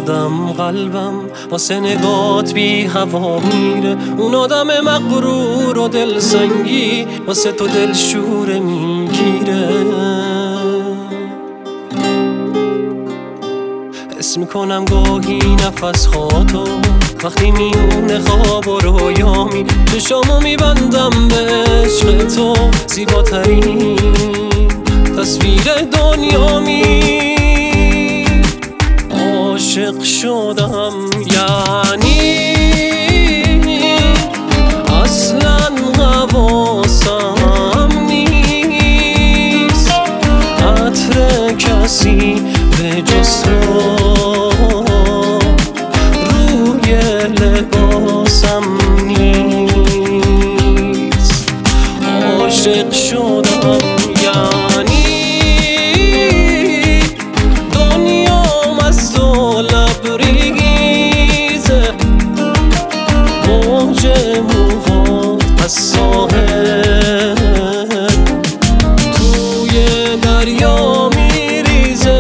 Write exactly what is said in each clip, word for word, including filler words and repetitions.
شدم قلبم واسه نگات بی هوا میره. اون آدم مغرور و دلسنگی واسه تو دلشوره میگیره. حس میکنم گاهی نفس خاطو وقتی میونه خواب و رویامی، چشامو میبندم به عشق تو، زیباترین تصویر دنیامی. عاشق شدم یعنی اصلا حواسم نیست، عطر کسی به جز تو روی لباسم نیست. عاشق شدم یعنی دنیام از تو لبریزه، موج موهات از ساحل توی دریا میریزه.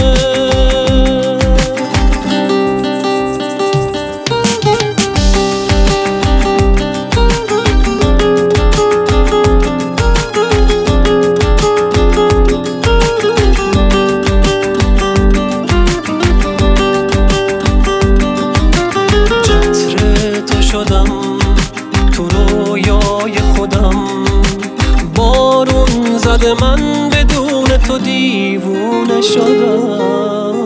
تو رویای خودم بارون زده، من بدون تو دیوونه شدم.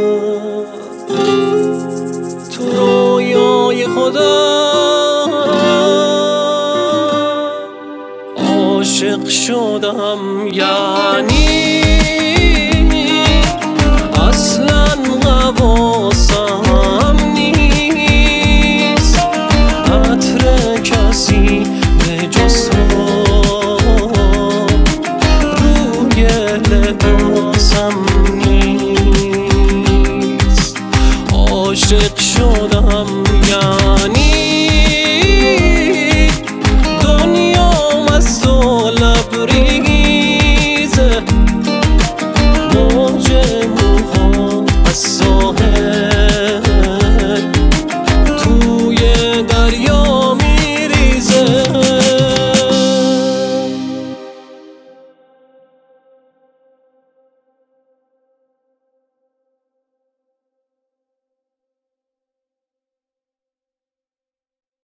تو رویای خودم عاشق شدم یعنی اصلا حواسم نیست، عطر کسی به جز تو روی لباسم